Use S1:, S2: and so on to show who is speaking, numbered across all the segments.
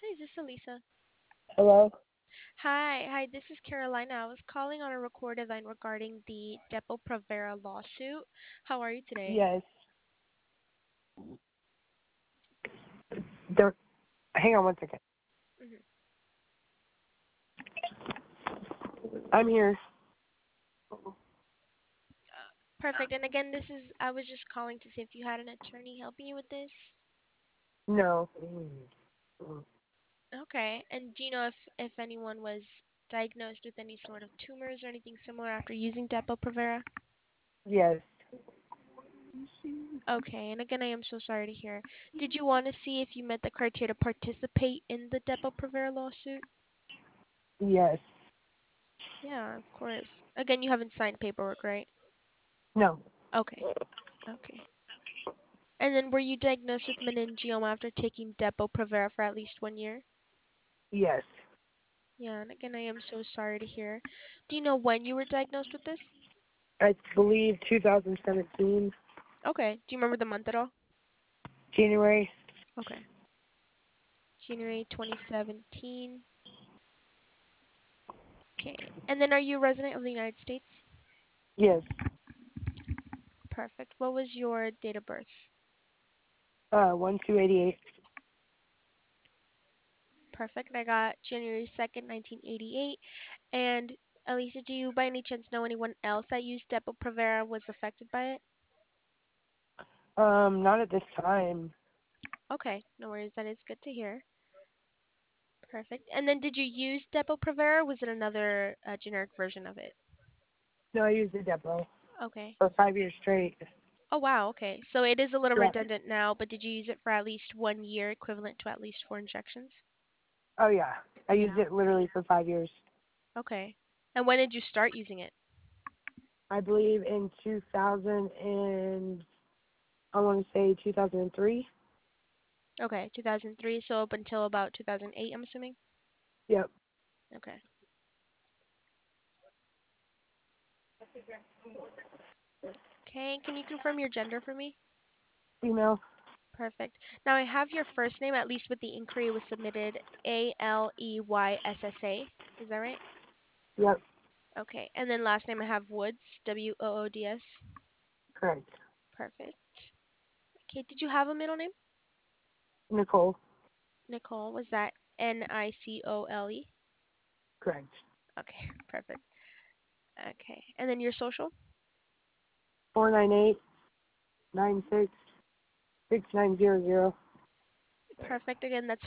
S1: Hi, is this Elisa?
S2: Hello?
S1: Hi, this is Carolina. I was calling on a recorded line regarding the Depo-Provera lawsuit. How are you today?
S2: Yes. There, hang on one second.
S1: hmm
S2: I'm here.
S1: Perfect. And again, I was just calling to see if you had an attorney helping you with this.
S2: No.
S1: Okay. And do you know if anyone was diagnosed with any sort of tumors or anything similar after using Depo-Provera?
S2: Yes.
S1: Okay. And again, I am so sorry to hear. Did you want to see if you met the criteria to participate in the Depo-Provera lawsuit?
S2: Yes.
S1: Yeah, of course. Again, you haven't signed paperwork, right?
S2: No.
S1: Okay. Okay. And then were you diagnosed with meningioma after taking Depo-Provera for at least 1 year?
S2: Yes.
S1: Yeah, and again, I am so sorry to hear. Do you know when you were diagnosed with this?
S2: I believe 2017,
S1: Okay. Do you remember the month at all?
S2: January.
S1: Okay. January 2017. Okay. And then are you a resident of the United States?
S2: Yes.
S1: Perfect. What was your date of birth?
S2: 1288.
S1: Perfect. I got January 2nd, 1988. And Elisa, do you by any chance know anyone else that used Depo-Provera was affected by it?
S2: Not at this time.
S1: Okay, no worries. That is good to hear. Perfect. And then did you use Depo-Provera or was it another generic version of it?
S2: No, I used the depot
S1: Okay.
S2: for 5 years straight.
S1: Oh, wow. Okay. So it is a little
S2: Yeah.
S1: redundant now, but did you use it for at least 1 year, equivalent to at least 4 injections?
S2: Oh, yeah. I used
S1: Yeah.
S2: it literally for 5 years.
S1: Okay. And when did you start using it?
S2: I believe in 2000 and I want to say 2003.
S1: Okay, 2003, so up until about 2008, I'm assuming?
S2: Yep.
S1: Okay. Okay, can you confirm your gender for me?
S2: Female.
S1: Perfect. Now I have your first name, at least with the inquiry was submitted Aleyssa. Is that right?
S2: Yep.
S1: Okay. And then last name I have Woods, Woods.
S2: Correct.
S1: Perfect. Okay, did you have a middle name?
S2: Nicole.
S1: Nicole, was that Nicole?
S2: Correct.
S1: Okay, perfect. Okay. And then your social?
S2: 498-96-6900.
S1: Perfect. Again, that's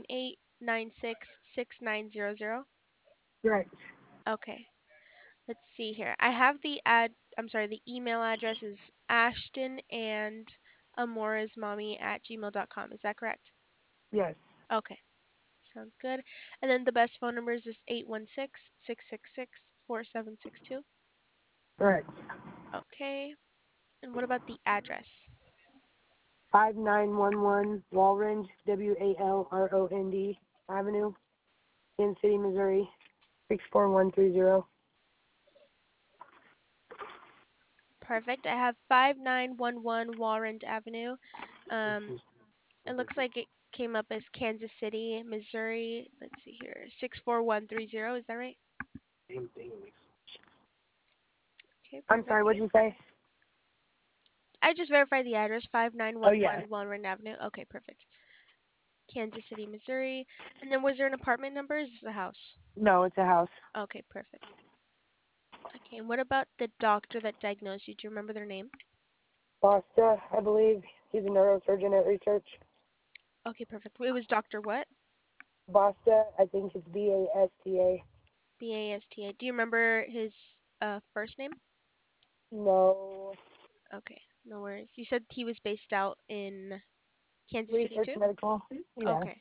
S1: 498-96-6900.
S2: Correct.
S1: Okay. Let's see here. I have the email address is Ashton and amorismommy@gmail.com. Is that correct?
S2: Yes.
S1: Okay. Sounds good. And then the best phone number is just 816-666-4762.
S2: Correct.
S1: Okay. And what about the address?
S2: 5911 Walrond, Walrond Avenue, Kansas City, Missouri, 64130.
S1: Perfect. I have 5911 Warren Avenue. Um, it looks like it came up as Kansas City, Missouri. Let's see here. 64130. Is that right? Okay,
S2: I'm
S1: perfect.
S2: sorry, what did you say?
S1: I just verified the address,
S2: Oh, yeah.
S1: 5911 Warren Avenue. Okay, perfect. Kansas City, Missouri. And then was there an apartment number? Or is this a house?
S2: No, it's a house.
S1: Okay, perfect. Okay, and what about the doctor that diagnosed you? Do you remember their name?
S2: Basta, I believe. He's a neurosurgeon at research.
S1: Okay, perfect. It was Dr. what?
S2: Basta, I think it's Basta.
S1: Basta. Do you remember his first name?
S2: No.
S1: Okay, no worries. You said he was based out in Kansas City
S2: Research
S1: too?
S2: medical. Yeah.
S1: Okay.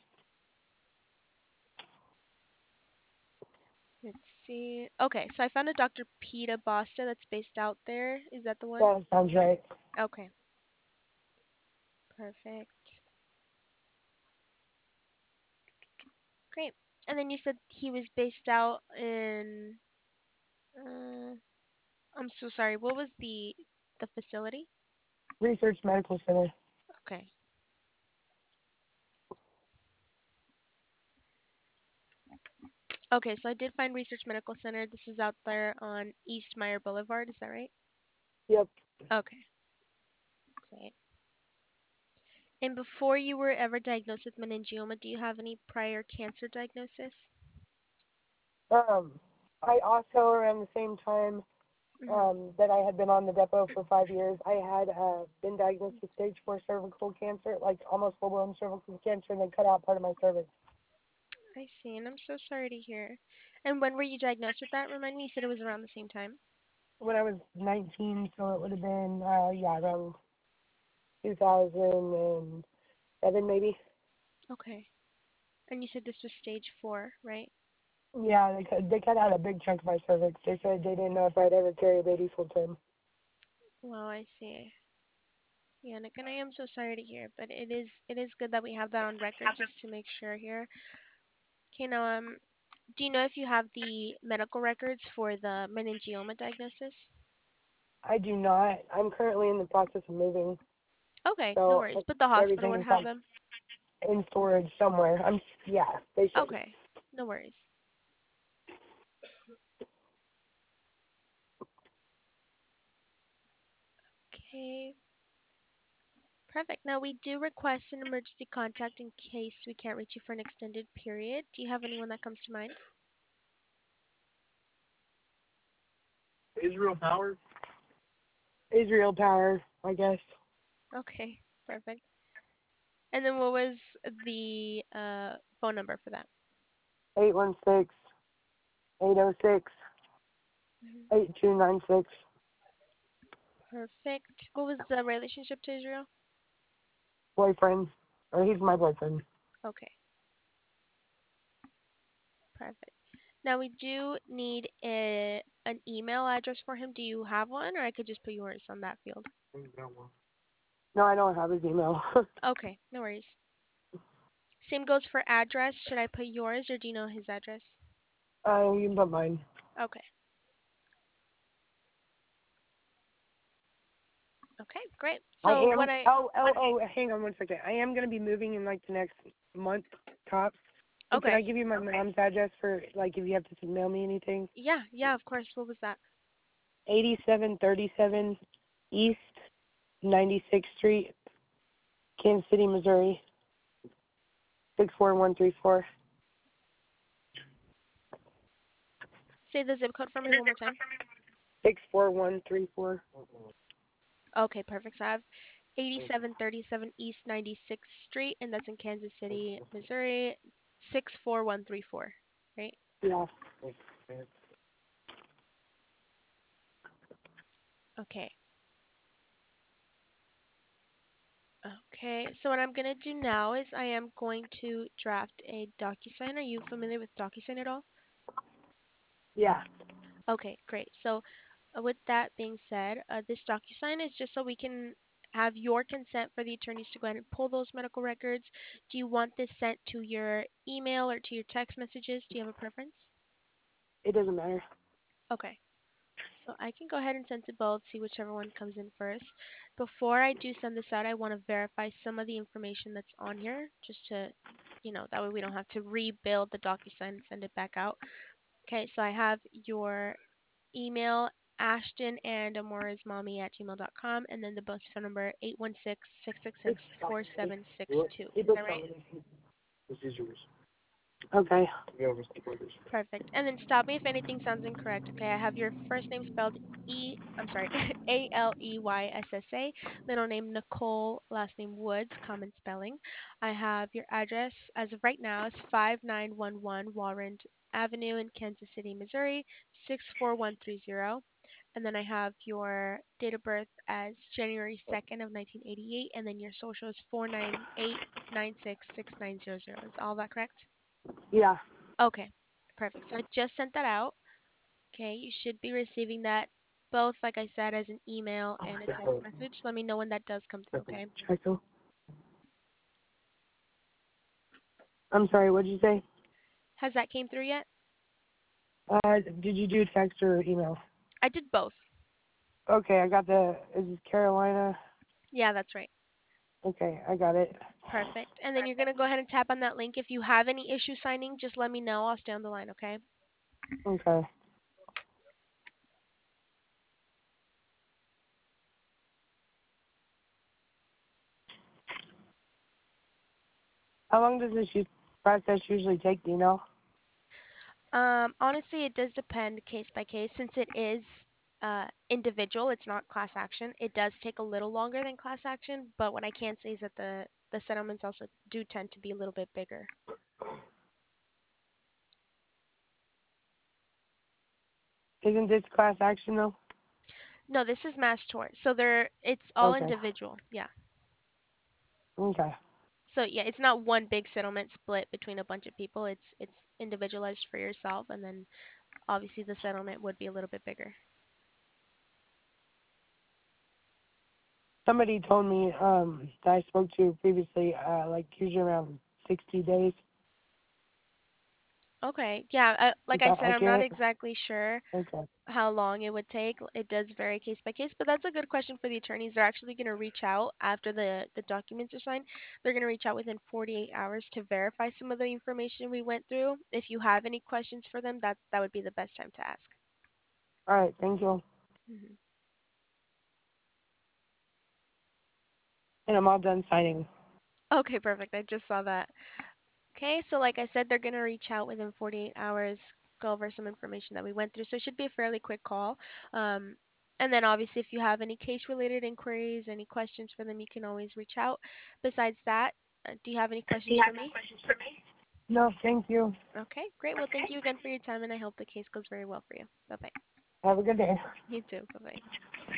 S1: Let's see. Okay, so I found a Dr. Peta Basta that's based out there. Is that the one?
S2: That sounds right.
S1: Okay, perfect. Great. And then you said he was based out in uh I'm so sorry. What was the facility?
S2: Research Medical Center.
S1: Okay. Okay, so I did find Research Medical Center. This is out there on East Meyer Boulevard. Is that right?
S2: Yep.
S1: Okay, great. And before you were ever diagnosed with meningioma, do you have any prior cancer diagnosis?
S2: Um, I also around the same time
S1: Hmm.
S2: that I had been on the depot for 5 years, I had been diagnosed with stage 4 cervical cancer, like almost full blown cervical cancer, and they cut out part of my cervix.
S1: I see, and I'm so sorry to hear. And when were you diagnosed with that? Remind me, you said it was around the same time.
S2: When I was 19, so it would have been around 2007 maybe.
S1: Okay. And you said this was stage 4, right?
S2: Yeah, they cut out a big chunk of my cervix. They said they didn't know if I'd ever carry a baby full term.
S1: Well, I see. Yeah, Nick, and I am so sorry to hear, but it is good that we have that on record just to make sure here. Okay, now do you know if you have the medical records for the meningioma diagnosis?
S2: I do not. I'm currently in the process of moving,
S1: Okay, no
S2: so
S1: worries. But the hospital
S2: everything
S1: would
S2: is
S1: have
S2: like
S1: them.
S2: in storage somewhere. They should.
S1: Okay, no worries. Okay, perfect. Now we do request an emergency contact in case we can't reach you for an extended period. Do you have anyone that comes to mind?
S2: Israel Power, I guess.
S1: Okay, perfect. And then what was the phone number for that?
S2: 816-806-8296.
S1: Mhm. Perfect. What was the relationship to Israel?
S2: Boyfriend, or he's my boyfriend.
S1: Okay, perfect. Now we do need an email address for him. Do you have one, or I could just put yours on that field?
S2: No, I don't have his email.
S1: Okay, no worries. Same goes for address. Should I put yours, or do you know his address?
S2: You can put mine.
S1: Okay. Okay, great.
S2: I
S1: So
S2: am.
S1: what I
S2: Oh. Hang on one second. I am gonna be moving in like the next month, tops. So can
S1: okay.
S2: I give you my mom's address for like if you have to mail me anything?
S1: Yeah, yeah, of course. What was that?
S2: 8737 East 96th Street, Kansas City, Missouri 64134.
S1: Say the zip code for me one more time.
S2: 64134.
S1: Okay, perfect. So I have 8737 East 96th Street, and that's in Kansas City, Missouri, 64134, right?
S2: Yeah.
S1: Okay. Okay, so what I'm going to do now is I am going to draft a DocuSign. Are you familiar with DocuSign at all?
S2: Yeah.
S1: Okay, great. So with that being said, this DocuSign is just so we can have your consent for the attorneys to go ahead and pull those medical records. Do you want this sent to your email or to your text messages? Do you have a preference?
S2: It doesn't matter.
S1: Okay. So I can go ahead and send to both, see whichever one comes in first. Before I do send this out, I want to verify some of the information that's on here, just to, that way we don't have to rebuild the DocuSign and send it back out. Okay, so I have your email, Ashton and amoresmommy@gmail.com, and then the bus phone number 816-666-4762. Is that right?
S2: Okay.
S1: Perfect. And then stop me if anything sounds incorrect. Okay, I have your first name spelled I'm sorry, Aleyssa, middle name Nicole, last name Woods, common spelling. I have your address as of right now is 5911 Warren Avenue in Kansas City, Missouri, 64130. And then I have your date of birth as January 2nd of 1988, and then your social is 498966900. Is all that correct?
S2: Yeah.
S1: Okay, perfect. So I just sent that out. Okay, you should be receiving that both, like I said, as an email and a text message. Let me know when that does come through, okay?
S2: Checo. I'm sorry. What did you say?
S1: Has that came through yet?
S2: Did you do text or email?
S1: I did both.
S2: Okay, I got the. Is this Carolina?
S1: Yeah, that's right.
S2: Okay, I got it.
S1: Perfect. And then you're going to go ahead and tap on that link. If you have any issue signing, just let me know. I'll stay on the line, okay?
S2: Okay. How long does this process usually take? Do you know?
S1: Honestly, it does depend case by case. Since it is individual, it's not class action. It does take a little longer than class action, but what I can say is that the settlements also do tend to be a little bit bigger.
S2: Isn't this class action though?
S1: No, this is mass tort. So it's all
S2: Okay.
S1: individual. Yeah.
S2: Okay.
S1: So yeah, it's not one big settlement split between a bunch of people. It's individualized for yourself, and then obviously the settlement would be a little bit bigger.
S2: Somebody told me that I spoke to previously, like usually around 60 days.
S1: Okay. Yeah,
S2: Is
S1: like I
S2: that
S1: said, I'm not
S2: accurate?
S1: exactly sure
S2: Okay.
S1: how long it would take. It does vary case by case, but that's a good question for the attorneys. They're actually going to reach out after the documents are signed. They're going to reach out within 48 hours to verify some of the information we went through. If you have any questions for them, that would be the best time to ask.
S2: All right. Thank you.
S1: Hmm.
S2: And I'm all done signing.
S1: Okay, perfect. I just saw that. Okay, so like I said, they're going to reach out within 48 hours, go over some information that we went through. So it should be a fairly quick call. Um, and then obviously, if you have any case related inquiries, any questions for them, you can always reach out. Besides that, do you have any questions for me?
S2: No, thank you.
S1: Okay, great. Well, thank you again for your time, and I hope the case goes very well for you. Bye bye.
S2: Have a good day.
S1: You too. Bye bye.